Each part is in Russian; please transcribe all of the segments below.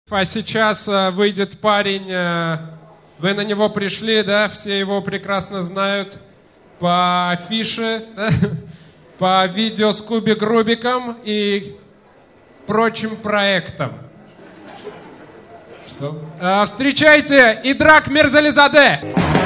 А сейчас выйдет парень, вы на него пришли, да, все его прекрасно знают по афише, да? По видео с Кубик Рубиком и прочим проектам. Что? Встречайте, Идрак Мирзализаде!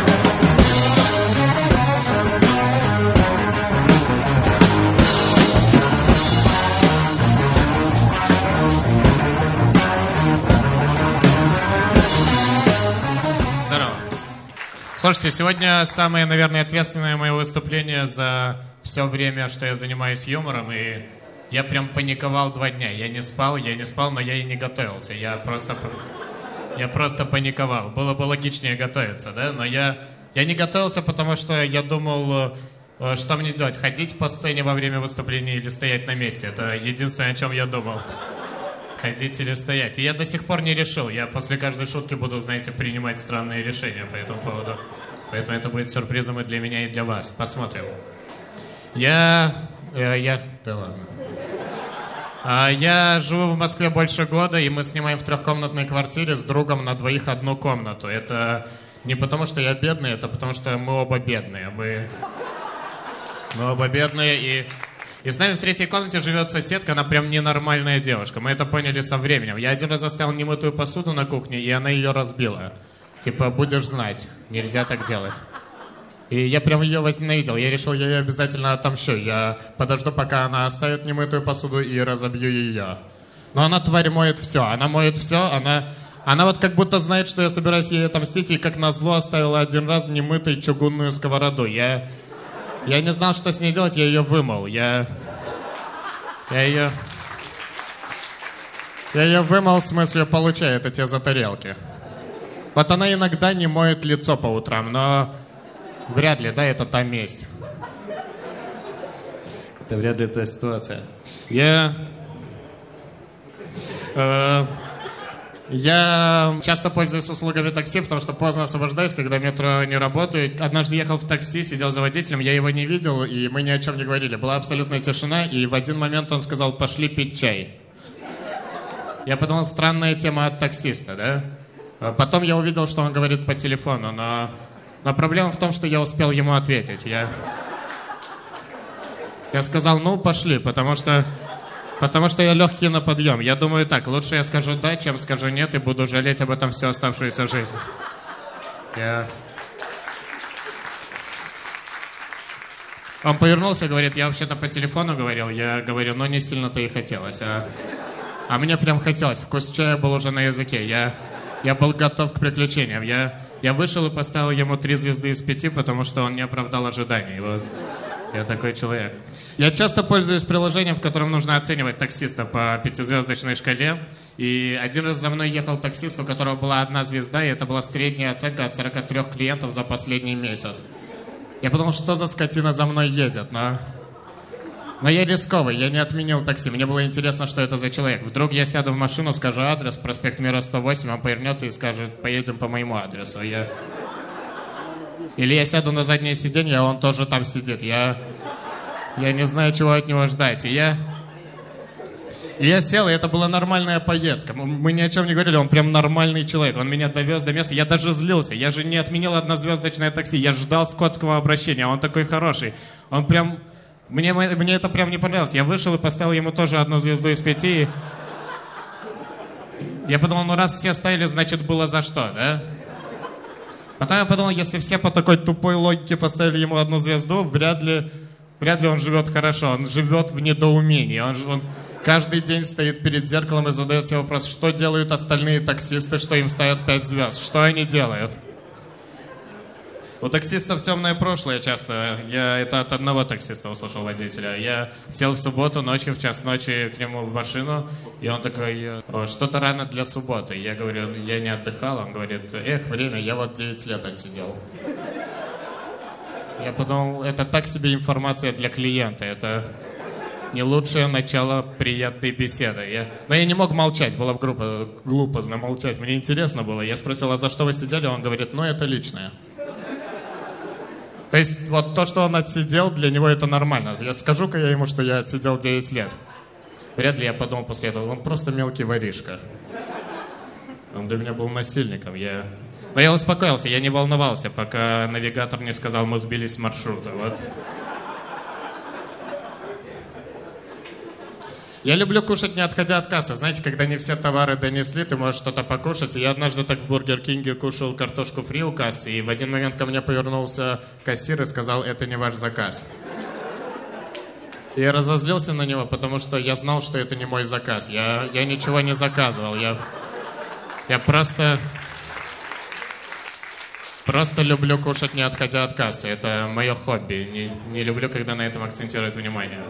Слушайте, сегодня самое, наверное, ответственное мое выступление за все время, что я занимаюсь юмором, и я прям паниковал 2 дня. Я не спал, но я и не готовился. Я просто паниковал. Было бы логичнее готовиться, да? Но я не готовился, потому что я думал, что мне делать? Ходить по сцене во время выступления или стоять на месте? Это единственное, о чем я думал. Ходить или стоять. И я до сих пор не решил. Я после каждой шутки буду, знаете, принимать странные решения по этому поводу. Поэтому это будет сюрпризом и для меня, и для вас. Посмотрим. Да ладно. Я живу в Москве больше года, и мы снимаем в 3-комнатной квартире с другом на 2 одну комнату. Это не потому, что я бедный, это потому, что мы оба бедные. Мы оба бедные, и с нами в 3-й комнате живет соседка, она прям ненормальная девушка. Мы это поняли со временем. Я один раз оставил немытую посуду на кухне, и она ее разбила. Типа, будешь знать, нельзя так делать. И я прям ее возненавидел. Я решил, я ее обязательно отомщу. Я подожду, пока она оставит немытую посуду, и разобью ее. Но она, тварь, моет все. Она моет все, она вот как будто знает, что я собираюсь ей отомстить, и как назло оставила один раз немытой чугунную сковороду. Я не знал, что с ней делать, я ее вымыл. Я ее вымыл, в смысле, получаю это те за тарелки. Вот она иногда не моет лицо по утрам, но вряд ли, да, это та месть. Это вряд ли та ситуация. Я часто пользуюсь услугами такси, потому что поздно освобождаюсь, когда метро не работает. Однажды ехал в такси, сидел за водителем, я его не видел, и мы ни о чем не говорили. Была абсолютная тишина, и в один момент он сказал: «Пошли пить чай». Я подумал, странная тема от таксиста, да? Потом я увидел, что он говорит по телефону, но проблема в том, что я успел ему ответить. Я сказал: ну, пошли, потому что я легкий на подъем. Я думаю так, лучше я скажу «да», чем скажу «нет», и буду жалеть об этом всю оставшуюся жизнь. Он повернулся и говорит: я вообще-то по телефону говорил. Я говорю: ну, не сильно-то и хотелось. А мне прям хотелось. Вкус чая был уже на языке. Я был готов к приключениям. Я вышел и поставил ему 3 звезды из 5, потому что он не оправдал ожиданий. Вот. Я такой человек. Я часто пользуюсь приложением, в котором нужно оценивать таксиста по 5-звездочной шкале. И один раз за мной ехал таксист, у которого была 1 звезда, и это была средняя оценка от 43 клиентов за последний месяц. Я подумал, что за скотина за мной едет, но я рисковый, я не отменил такси. Мне было интересно, что это за человек. Вдруг я сяду в машину, скажу адрес, проспект Мира 108, он повернется и скажет: поедем по моему адресу. Или я сяду на заднее сиденье, а он тоже там сидит. Я не знаю, чего от него ждать. И я сел, и это была нормальная поездка. Мы ни о чем не говорили, он прям нормальный человек. Он меня довез до места. Я даже злился. Я же не отменил 1-звездочное такси. Я ждал скотского обращения, а он такой хороший. Он прям... Мне это прям не понравилось. Я вышел и поставил ему тоже 1 звезду из 5. И я подумал, ну раз все ставили, значит было за что, да? Потом я подумал, если все по такой тупой логике поставили ему 1 звезду, вряд ли он живет хорошо. Он живет в недоумении. Он каждый день стоит перед зеркалом и задает себе вопрос: что делают остальные таксисты, что им ставят 5 звезд? Что они делают? У таксистов темное прошлое часто. Я это от одного таксиста услышал, водителя. Я сел в субботу ночью, в 1:00 ночи к нему в машину, и он такой: что-то рано для субботы. Я говорю: я не отдыхал. Он говорит: эх, время, я вот 9 лет отсидел. Я подумал, это так себе информация для клиента. Это не лучшее начало приятной беседы. Но я не мог молчать, было глупо замолчать. Мне интересно было. Я спросил: а за что вы сидели? Он говорит: ну, это личное. То есть вот то, что он отсидел, для него это нормально. Скажу-ка я ему, что я отсидел 9 лет. Вряд ли я подумал после этого: он просто мелкий воришка. Он для меня был насильником. Но я успокоился, я не волновался, пока навигатор не сказал, мы сбились с маршрута. Вот. Я люблю кушать, не отходя от кассы. Знаете, когда не все товары донесли, ты можешь что-то покушать. И я однажды так в Бургер Кинге кушал картошку фри у кассы, и в один момент ко мне повернулся кассир и сказал, это не ваш заказ. И я разозлился на него, потому что я знал, что это не мой заказ. Я ничего не заказывал. Я просто люблю кушать, не отходя от кассы. Это мое хобби. Не люблю, когда на этом акцентируют внимание.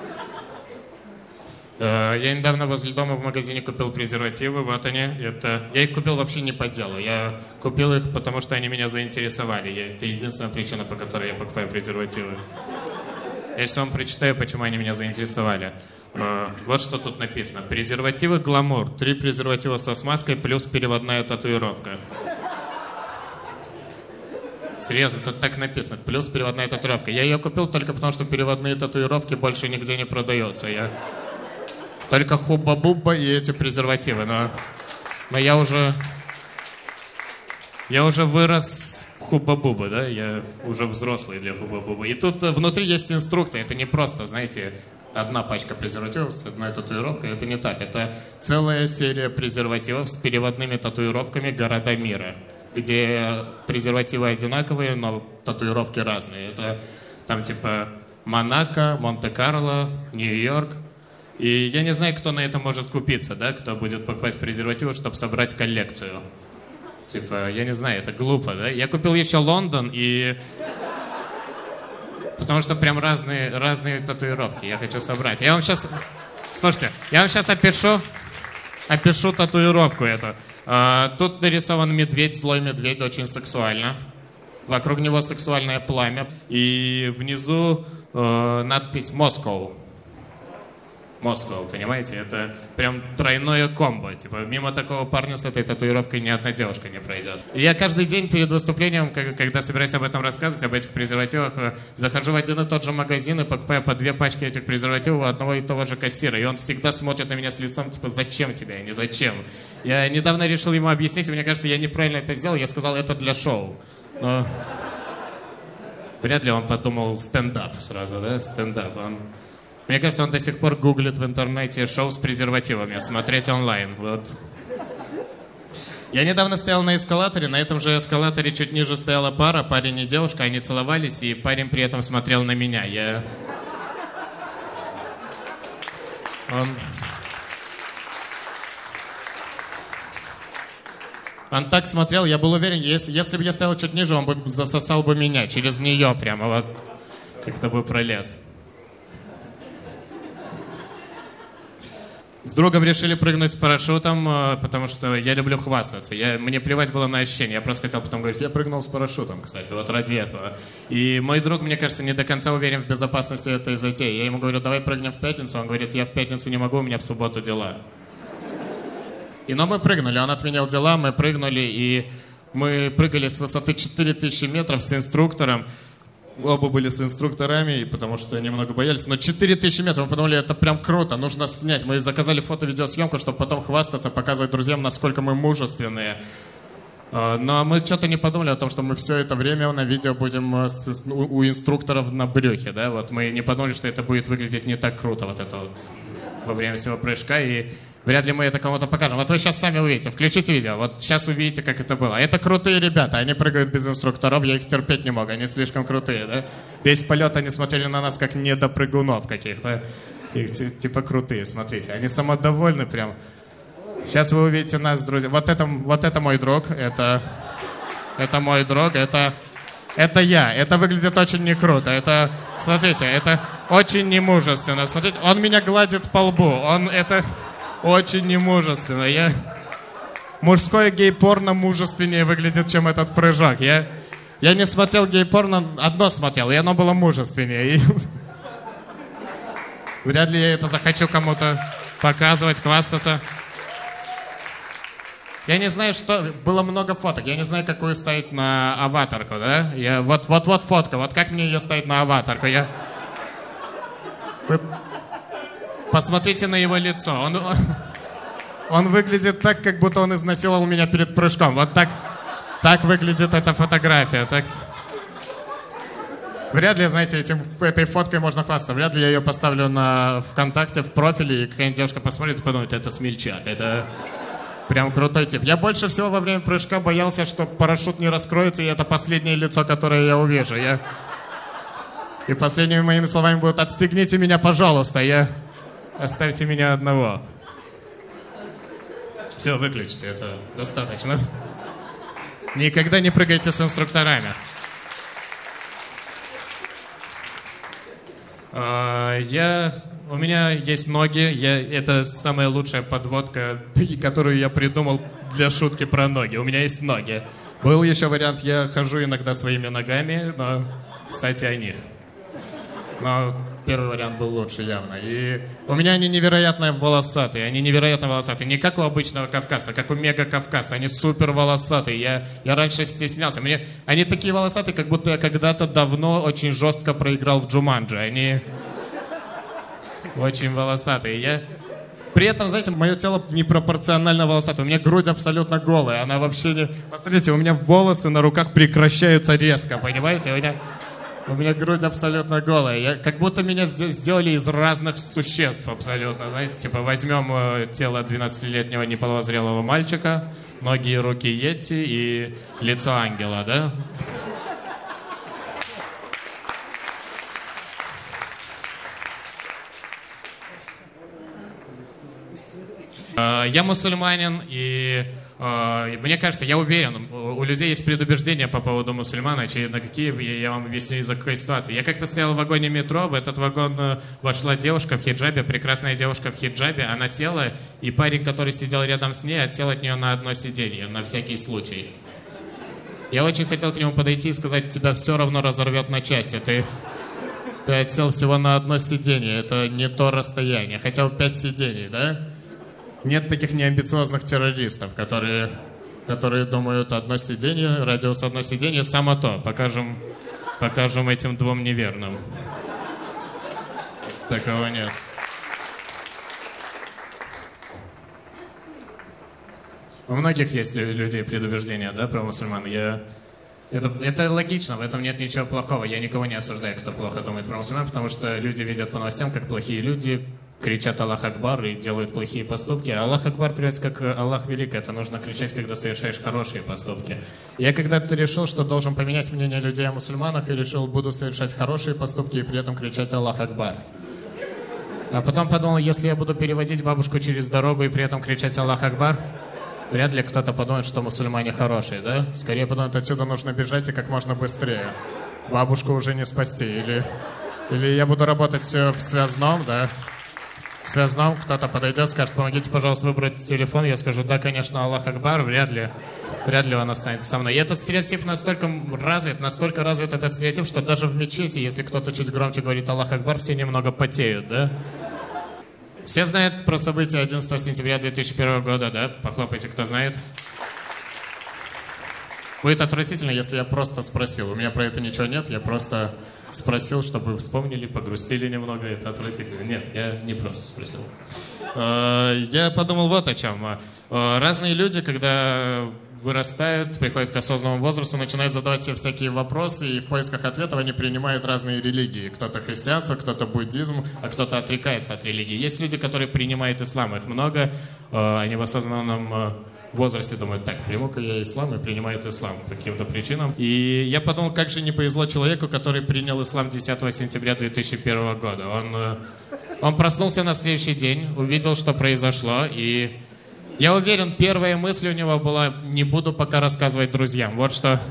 Я недавно возле дома в магазине купил презервативы, вот они. Я их купил вообще не по делу. Я купил их, потому что они меня заинтересовали. Это единственная причина, по которой я покупаю презервативы. Я сейчас вам прочитаю, почему они меня заинтересовали. Вот что тут написано. Презервативы «Гламур». 3 презерватива со смазкой плюс переводная татуировка. Серьезно, тут так написано. Плюс переводная татуировка. Я ее купил только потому, что переводные татуировки больше нигде не продаются. Только Хубба-Бубба и эти презервативы. Но я уже вырос Хубба-Бубба, да? Я уже взрослый для Хубба-Бубба. И тут внутри есть инструкция. Это не просто, знаете, одна пачка презервативов с одной татуировкой. Это не так. Это целая серия презервативов с переводными татуировками «Города мира», где презервативы одинаковые, но татуировки разные. Это там типа Монако, Монте-Карло, Нью-Йорк. И я не знаю, кто на это может купиться, да, кто будет покупать презервативы, чтобы собрать коллекцию. Типа, я не знаю, это глупо, да? Я купил еще Лондон, потому что прям разные татуировки я хочу собрать. Слушайте, я вам сейчас опишу татуировку эту. Тут нарисован медведь, злой медведь, очень сексуально. Вокруг него сексуальное пламя. И внизу надпись «Москва». Москва, понимаете? Это прям тройное комбо. Типа, мимо такого парня с этой татуировкой ни одна девушка не пройдет. И я каждый день перед выступлением, когда собираюсь об этом рассказывать, об этих презервативах, захожу в один и тот же магазин и покупаю по 2 пачки этих презервативов у одного и того же кассира. И он всегда смотрит на меня с лицом, типа, зачем тебе, а не зачем. Я недавно решил ему объяснить, и мне кажется, я неправильно это сделал. Я сказал, это для шоу. Но вряд ли он подумал стендап сразу, да? Стендап. Мне кажется, он до сих пор гуглит в интернете шоу с презервативами, смотреть онлайн. Вот. Я недавно стоял на эскалаторе, на этом же эскалаторе чуть ниже стояла пара, парень и девушка, они целовались, и парень при этом смотрел на меня. Он так смотрел, я был уверен, если бы я стоял чуть ниже, он бы засосал бы меня, через нее прямо, вот, как-то бы пролез. С другом решили прыгнуть с парашютом, потому что я люблю хвастаться. Мне плевать было на ощущения. Я просто хотел потом говорить, я прыгнул с парашютом, кстати, вот ради этого. И мой друг, мне кажется, не до конца уверен в безопасности этой затеи. Я ему говорю, давай прыгнем в пятницу. Он говорит, я в пятницу не могу, у меня в субботу дела. Но мы прыгнули, он отменил дела, мы прыгнули, и мы прыгали с высоты 4000 метров с инструктором. Оба были с инструкторами, потому что немного боялись. Но 4000 метров, мы подумали, это прям круто, нужно снять. Мы заказали фото-видеосъемку, чтобы потом хвастаться, показывать друзьям, насколько мы мужественные. Но мы что-то не подумали о том, что мы все это время на видео будем у инструкторов на брюхе. Да? Вот мы не подумали, что это будет выглядеть не так круто вот это вот во время всего прыжка. И вряд ли мы это кому-то покажем. Вот вы сейчас сами увидите, включите видео. Вот сейчас увидите, как это было. Это крутые ребята, они прыгают без инструкторов, я их терпеть не могу, они слишком крутые, да? Весь полет они смотрели на нас, как недопрыгунов каких-то. Их типа крутые, смотрите, они самодовольны прям. Сейчас вы увидите нас, друзья. Вот это мой друг, это мой друг, это я. Это выглядит очень не круто. Это, смотрите, это очень немужественно. Смотрите, он меня гладит по лбу, это очень немужественно. Мужское гей-порно мужественнее выглядит, чем этот прыжок. Я не смотрел гей-порно, одно смотрел, и оно было мужественнее. И вряд ли я это захочу кому-то показывать, хвастаться. Я не знаю, что... Было много фоток. Я не знаю, какую ставить на аватарку, да? Вот фотка. Вот как мне ее ставить на аватарку? Вы посмотрите на его лицо. Он выглядит так, как будто он изнасиловал меня перед прыжком. Вот так выглядит эта фотография. Так. Вряд ли, знаете, этой фоткой можно хвастаться. Вряд ли я ее поставлю на ВКонтакте в профиле, и какая-нибудь девушка посмотрит и подумает, это смельчак, это прям крутой тип. Я больше всего во время прыжка боялся, что парашют не раскроется, и это последнее лицо, которое я увижу. И последними моими словами будут: отстегните меня, пожалуйста, оставьте меня одного. Все, выключите, это достаточно. Никогда не прыгайте с инструкторами. У меня есть ноги, это самая лучшая подводка, которую я придумал для шутки про ноги. У меня есть ноги. Был еще вариант, я хожу иногда своими ногами, но, кстати, о них. Но первый вариант был лучше явно. И у меня они невероятно волосатые, не как у обычного кавказца, как у мега-кавказца, они супер волосатые. Я раньше стеснялся. Они такие волосатые, как будто я когда-то давно очень жестко проиграл в Джуманджи. Они очень волосатые. При этом, знаете, мое тело непропорционально волосатое. У меня грудь абсолютно голая. Она вообще не... Посмотрите, у меня волосы на руках прекращаются резко, понимаете? У меня грудь абсолютно голая. Как будто меня сделали из разных существ абсолютно. Знаете, типа возьмем тело 12-летнего неполовозрелого мальчика, ноги и руки йети и лицо ангела, да? Я мусульманин, и мне кажется, я уверен, у людей есть предубеждения по поводу мусульман, очевидно, какие, я вам объясню из-за какой ситуации. Я как-то стоял в вагоне метро, в этот вагон вошла девушка в хиджабе, прекрасная девушка в хиджабе, она села, и парень, который сидел рядом с ней, отсел от нее на одно сиденье, на всякий случай. Я очень хотел к нему подойти и сказать: тебя все равно разорвет на части, ты отсел всего на одно сиденье, это не то расстояние, хотя бы 5 сидений, да? Нет таких неамбициозных террористов, которые думают, одно сиденье, радиус одно сиденье, само то. Покажем этим двум неверным. Такого нет. У многих есть людей предубеждения, да, про мусульман. Это логично, в этом нет ничего плохого. Я никого не осуждаю, кто плохо думает про мусульман, потому что люди видят по новостям, как плохие люди кричат «Аллах Акбар» и делают плохие поступки. А Аллах Акбар переводится как «Аллах велик». Это нужно кричать, когда совершаешь хорошие поступки. Я когда-то решил, что должен поменять мнение людей о мусульманах, и решил, буду совершать хорошие поступки и при этом кричать «Аллах Акбар». А потом подумал, если я буду переводить бабушку через дорогу и при этом кричать «Аллах Акбар», вряд ли кто-то подумает, что мусульмане хорошие, да? Скорее подумают, отсюда нужно бежать и как можно быстрее. Бабушку уже не спасти. Или я буду работать в связном, да? В связном кто-то подойдет, скажет: помогите, пожалуйста, выбрать телефон. Я скажу: да, конечно, Аллах Акбар. Вряд ли он останется со мной. И этот стереотип настолько развит этот стереотип, что даже в мечети, если кто-то чуть громче говорит Аллах Акбар, все немного потеют, да? Все знают про события 11 сентября 2001 года, да? Похлопайте, кто знает. Будет отвратительно, если я просто спросил. У меня про это ничего нет, я просто спросил, чтобы вы вспомнили, погрустили немного. Это отвратительно. Нет, я не просто спросил. Я подумал вот о чем. Разные люди, когда вырастают, приходят к осознанному возрасту, начинают задавать себе всякие вопросы, и в поисках ответов они принимают разные религии. Кто-то христианство, кто-то буддизм, а кто-то отрекается от религии. Есть люди, которые принимают ислам, их много, они в осознанном возрасте думают: так, приму-ка я ислам, и принимают ислам по каким-то причинам. И я подумал, как же не повезло человеку, который принял ислам 10 сентября 2001 года. Он проснулся на следующий день, увидел, что произошло, и я уверен, первая мысль у него была: не буду пока рассказывать друзьям. Вот что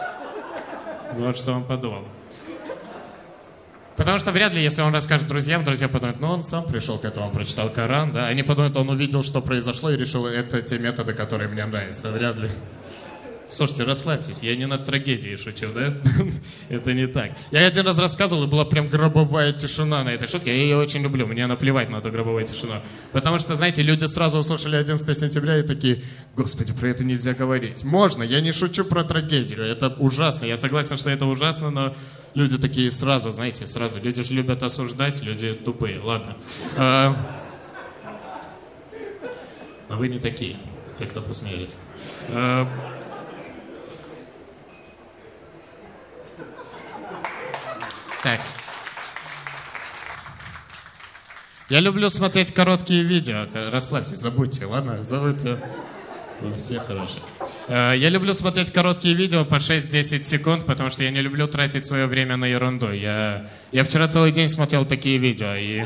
он подумал. Потому что вряд ли, если он расскажет друзьям, друзья подумают: ну он сам пришел к этому, он прочитал Коран, да. Они подумают, он увидел, что произошло, и решил, это те методы, которые мне нравятся. Вряд ли. Слушайте, расслабьтесь, я не над трагедией шучу, да? Это не так. Я один раз рассказывал, и была прям гробовая тишина на этой шутке. Я ее очень люблю, мне наплевать на эту гробовую тишину. Потому что, знаете, люди сразу услышали 11 сентября и такие: господи, про это нельзя говорить. Можно, я не шучу про трагедию, это ужасно. Я согласен, что это ужасно, но люди такие сразу, знаете, сразу. Люди же любят осуждать, люди тупые, ладно. Но вы не такие, те, кто посмеялись. Так. Я люблю смотреть короткие видео. Расслабьтесь, забудьте, ладно? Забудьте. Вы все хорошие. Я люблю смотреть короткие видео по 6-10 секунд, потому что я не люблю тратить свое время на ерунду. Я вчера целый день смотрел такие видео, и...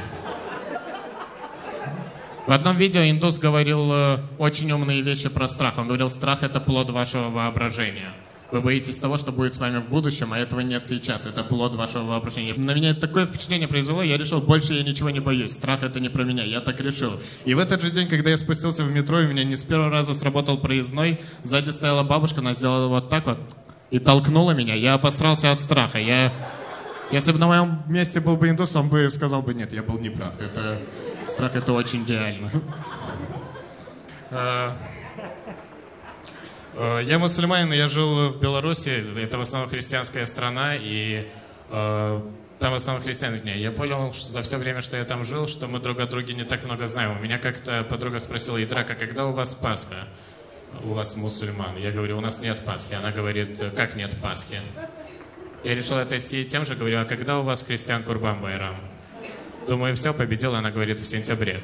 В одном видео индус говорил очень умные вещи про страх. Он говорил, страх — это плод вашего воображения. Вы боитесь того, что будет с вами в будущем, а этого нет сейчас. Это плод вашего воображения. На меня такое впечатление произвело, я решил, больше я ничего не боюсь. Страх — это не про меня, я так решил. И в этот же день, когда я спустился в метро, и у меня не с первого раза сработал проездной, сзади стояла бабушка, она сделала вот так вот и толкнула меня. Я обосрался от страха. Если бы на моем месте был бы индус, он бы сказал бы, нет, я был неправ. Страх — это очень реально. Я мусульманин, я жил в Беларуси, это в основном христианская страна, и там в основном христиане. Я понял за все время, что я там жил, что мы друг о друге не так много знаем. У меня как-то подруга спросила, Идрака, когда у вас Пасха? У вас мусульман. Я говорю, у нас нет Пасхи. Она говорит, как нет Пасхи? Я решил отойти и тем же, говорю, а когда у вас христиан Курбан-Байрам? Думаю, все, победила, она говорит, в сентябре.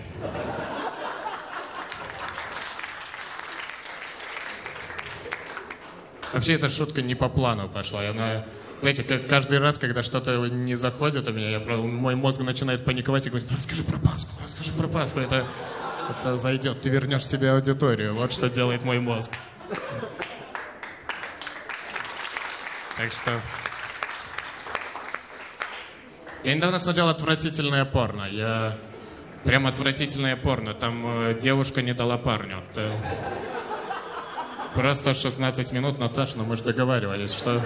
Вообще, эта шутка не по плану пошла. Она, знаете, каждый раз, когда что-то не заходит у меня, мой мозг начинает паниковать и говорит, расскажи про Пасху. Это зайдет, ты вернешь себе аудиторию. Вот что делает мой мозг. Так что... Я недавно смотрел отвратительное порно. Прям отвратительное порно. Там девушка не дала парню. Просто 16 минут, Наташ, но мы же договаривались, что...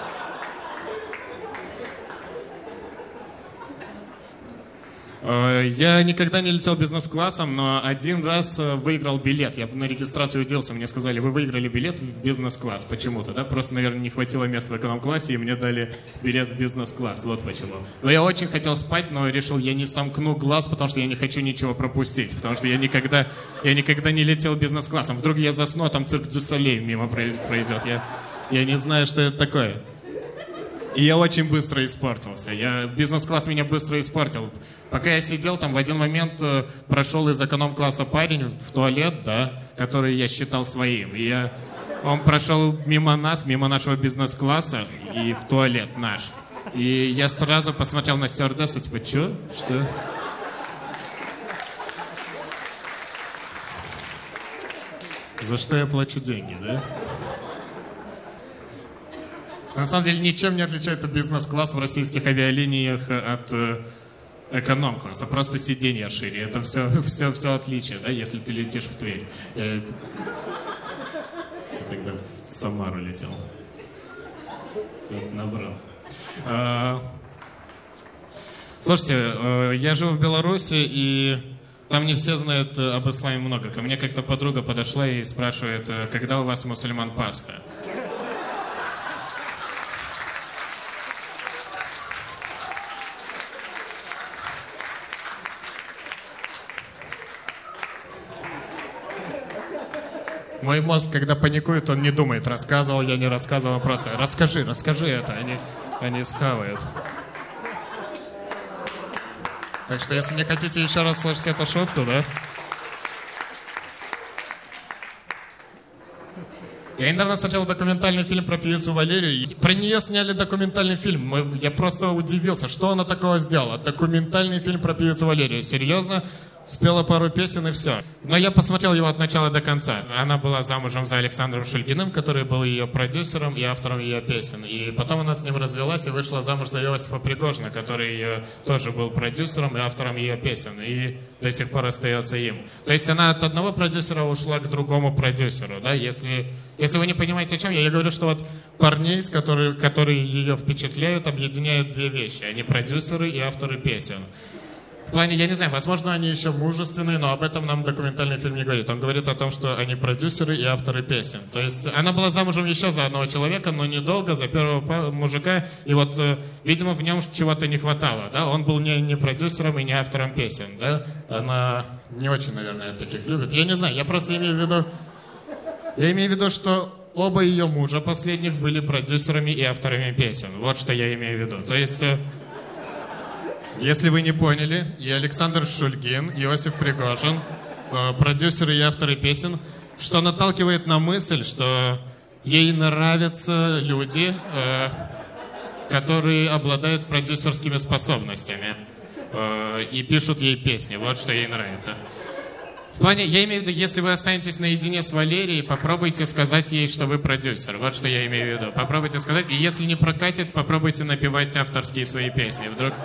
Я никогда не летел бизнес-классом, но один раз выиграл билет. Я на регистрацию удивился, мне сказали, вы выиграли билет в бизнес-класс почему-то, да? Просто, наверное, не хватило места в эконом-классе, и мне дали билет в бизнес-класс, вот почему. Но я очень хотел спать, но решил, я не сомкну глаз, потому что я не хочу ничего пропустить, потому что я никогда не летел бизнес-классом. Вдруг я засну, а там цирк дю Солей мимо пройдет. Я не знаю, что это такое. И я очень быстро испортился. Бизнес-класс меня быстро испортил. Пока я сидел там, в один момент прошел из эконом-класса парень в туалет, да, который я считал своим. Он прошел мимо нас, мимо нашего бизнес-класса и в туалет наш. И я сразу посмотрел на стюардессу, типа, что? За что я плачу деньги, да? На самом деле ничем не отличается бизнес-класс в российских авиалиниях от эконом-класса. Просто сиденья шире. Это все отличие, да, если ты летишь в Тверь. Я тогда в Самару летел. Набрал. Слушайте, я живу в Беларуси, и там не все знают об исламе много. Ко мне как-то подруга подошла и спрашивает, когда у вас мусульман Пасха? Мой мозг, когда паникует, он не думает, рассказывал я, не рассказывал, просто расскажи это, они схавают. Так что, если не хотите еще раз слышать эту шутку, да? Я недавно смотрел документальный фильм про певицу Валерию. Про нее сняли документальный фильм. Я просто удивился, что она такого сделала. Документальный фильм про певицу Валерию. Серьезно? Спела пару песен и все. Но я посмотрел его от начала до конца. Она была замужем за Александром Шульгиным, который был ее продюсером и автором ее песен. И потом она с ним развелась и вышла замуж за Иосифа Пригожина, который тоже был продюсером и автором ее песен. И до сих пор остается им. То есть она от одного продюсера ушла к другому продюсеру. Да? Если вы не понимаете, о чем я говорю, что вот парней, которые ее впечатляют, объединяют две вещи. Они продюсеры и авторы песен. В плане, я не знаю, возможно, они еще мужественные, но об этом нам документальный фильм не говорит. Он говорит о том, что они продюсеры и авторы песен. То есть она была замужем еще за одного человека, но недолго, за первого мужика. И вот, видимо, в нем чего-то не хватало, да? Он был не продюсером и не автором песен, да? Она не очень, наверное, таких любит. Я не знаю, я просто имею в виду... Я имею в виду, что оба ее мужа последних были продюсерами и авторами песен. Вот что я имею в виду. То есть... Если вы не поняли, и Александр Шульгин, и Иосиф Пригожин, продюсеры и авторы песен, что наталкивает на мысль, что ей нравятся люди, которые обладают продюсерскими способностями и пишут ей песни. Вот что ей нравится. В плане, я имею в виду, если вы останетесь наедине с Валерией, попробуйте сказать ей, что вы продюсер. Вот что я имею в виду. Попробуйте сказать, и если не прокатит, попробуйте напевать авторские свои песни. Вдруг...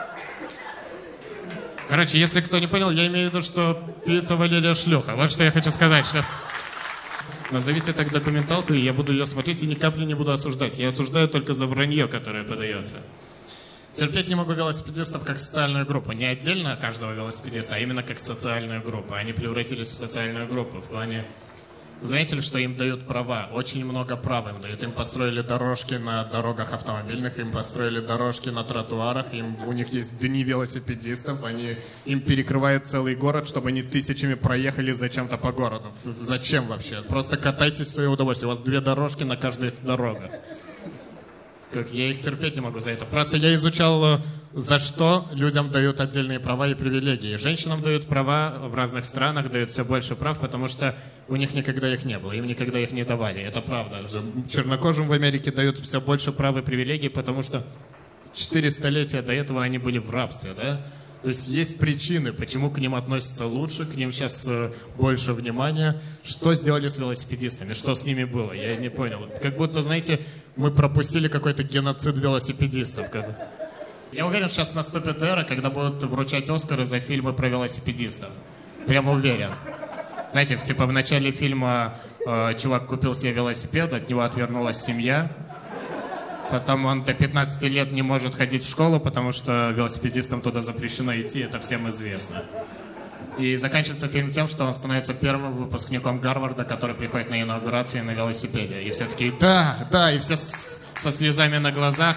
Короче, если кто не понял, я имею в виду, что певица Валерия шлюха. Вот что я хочу сказать. Что... Назовите так документалку, и я буду ее смотреть и ни капли не буду осуждать. Я осуждаю только за вранье, которое подается. Терпеть не могу велосипедистов как социальную группу. Не отдельно каждого велосипедиста, а именно как социальную группу. Они превратились в социальную группу. В плане... Знаете ли, что им дают права? Очень много прав им дают. Им построили дорожки на дорогах автомобильных, им построили дорожки на тротуарах, у них есть дни велосипедистов, им перекрывают целый город, чтобы они тысячами проехали зачем-то по городу. Зачем вообще? Просто катайтесь в свое удовольствие. У вас 2 дорожки на каждых дорогах. Я их терпеть не могу за это. Просто я изучал, за что людям дают отдельные права и привилегии. Женщинам дают права в разных странах, дают все больше прав, потому что у них никогда их не было, им никогда их не давали. Это правда. Чернокожим в Америке дают все больше прав и привилегий, потому что 4 столетия до этого они были в рабстве, да? То есть есть причины, почему к ним относятся лучше, к ним сейчас больше внимания. Что сделали с велосипедистами? Что с ними было? Я не понял. Как будто, знаете, мы пропустили какой-то геноцид велосипедистов. Я уверен, сейчас наступит эра, когда будут вручать Оскары за фильмы про велосипедистов. Прямо уверен. Знаете, типа в начале фильма чувак купил себе велосипед, от него отвернулась семья. Потом он до 15 лет не может ходить в школу, потому что велосипедистам туда запрещено идти, это всем известно. И заканчивается фильм тем, что он становится первым выпускником Гарварда, который приходит на инаугурацию на велосипеде. И все такие, да, и все со слезами на глазах.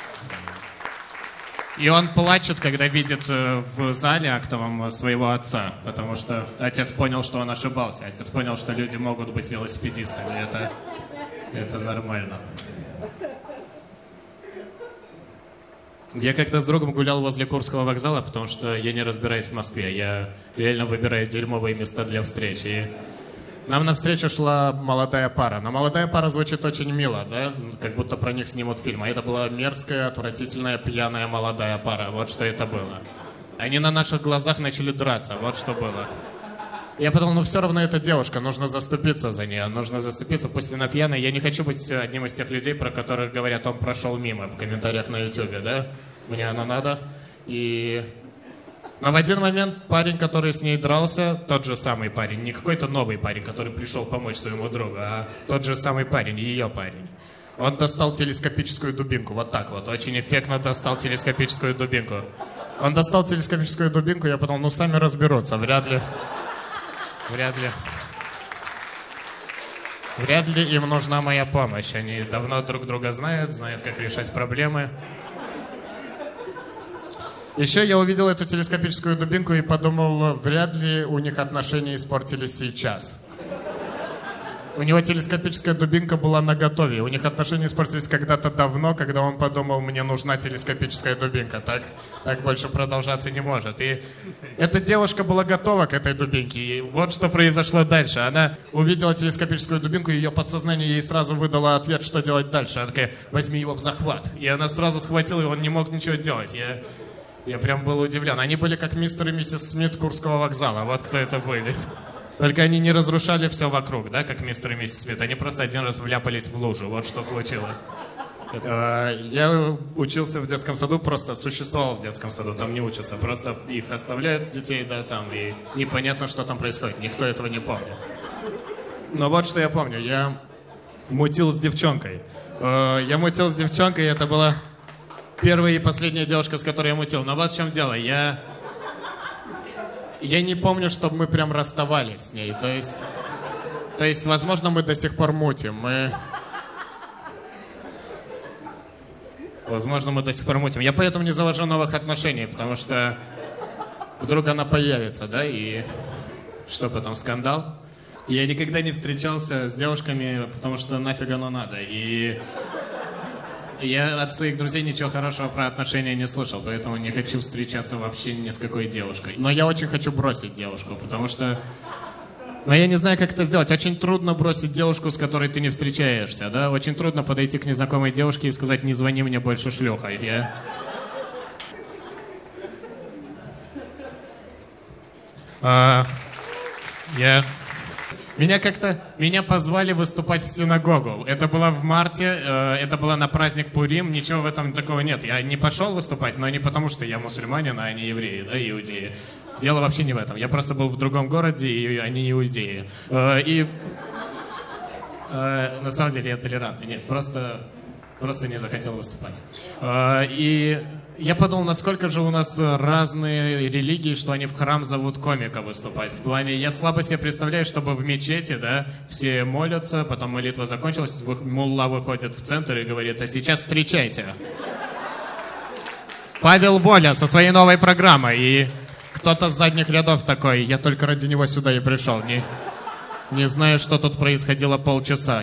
И он плачет, когда видит в зале актовом своего отца, потому что отец понял, что он ошибался. Отец понял, что люди могут быть велосипедистами. Это нормально. Я как-то с другом гулял возле Курского вокзала, потому что я не разбираюсь в Москве. Я реально выбираю дерьмовые места для встреч. И нам навстречу шла молодая пара. Но молодая пара звучит очень мило, да? Как будто про них снимут фильм. А это была мерзкая, отвратительная, пьяная молодая пара. Вот что это было. Они на наших глазах начали драться. Вот что было. Я подумал, все равно это девушка, нужно заступиться за нее, нужно заступиться, пусть она пьяная. Я не хочу быть одним из тех людей, про которых говорят, он прошел мимо в комментариях на ютубе, да? Мне она надо. Но в один момент парень, который с ней дрался, тот же самый парень, не какой-то новый парень, который пришел помочь своему другу, а тот же самый парень, ее парень. Он достал телескопическую дубинку, вот так вот, очень эффектно достал телескопическую дубинку. Он достал телескопическую дубинку, я подумал, сами разберутся, вряд ли им нужна моя помощь. Они давно друг друга знают, как решать проблемы. Еще я увидел эту телескопическую дубинку и подумал, вряд ли у них отношения испортились сейчас. У него телескопическая дубинка была наготове. У них отношения испортились когда-то давно, когда он подумал, мне нужна телескопическая дубинка. Так больше продолжаться не может. И эта девушка была готова к этой дубинке. И вот что произошло дальше. Она увидела телескопическую дубинку, и ее подсознание ей сразу выдало ответ, что делать дальше. Она такая, возьми его в захват. И она сразу схватила, и он не мог ничего делать. Я прям был удивлен. Они были как мистер и миссис Смит Курского вокзала. Вот кто это были. Только они не разрушали все вокруг, да, как мистер и миссис Смит. Они просто один раз вляпались в лужу. Вот что случилось. Я учился в детском саду, просто существовал в детском саду, там не учатся. Просто их оставляют, детей, да, там, и непонятно, что там происходит. Никто этого не помнит. Но вот что я помню. Я мутил с девчонкой. И это была первая и последняя девушка, с которой я мутил. Но вот в чем дело. Я не помню, чтобы мы прям расставались с ней. То есть, возможно, мы до сих пор мутим. Возможно, мы до сих пор мутим. Я поэтому не завожу новых отношений, потому что вдруг она появится, да, и что потом, скандал? Я никогда не встречался с девушками, потому что нафиг оно надо. И я от своих друзей ничего хорошего про отношения не слышал, поэтому не хочу встречаться вообще ни с какой девушкой. Но я очень хочу бросить девушку, потому что... Но я не знаю, как это сделать. Очень трудно бросить девушку, с которой ты не встречаешься, да? Очень трудно подойти к незнакомой девушке и сказать: не звони мне больше, шлюха. Меня позвали выступать в синагогу. Это было в марте, это было на праздник Пурим. Ничего в этом такого нет. Я не пошел выступать, но не потому, что я мусульманин, а не евреи, да, иудеи. Дело вообще не в этом. Я просто был в другом городе, и они иудеи. На самом деле я толерантный. Нет, просто не захотел выступать. И я подумал, насколько же у нас разные религии, что они в храм зовут комика выступать. В плане, я слабо себе представляю, чтобы в мечети, да, все молятся, потом молитва закончилась, мулла выходит в центр и говорит: а сейчас встречайте. Павел Воля со своей новой программой. И кто-то с задних рядов такой: я только ради него сюда и пришел. Не знаю, что тут происходило полчаса.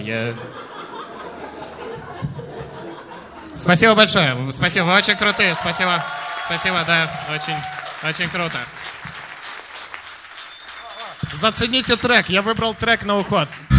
Спасибо большое. Спасибо, вы очень крутые. Спасибо, да, очень круто. Зацените трек. Я выбрал трек на уход.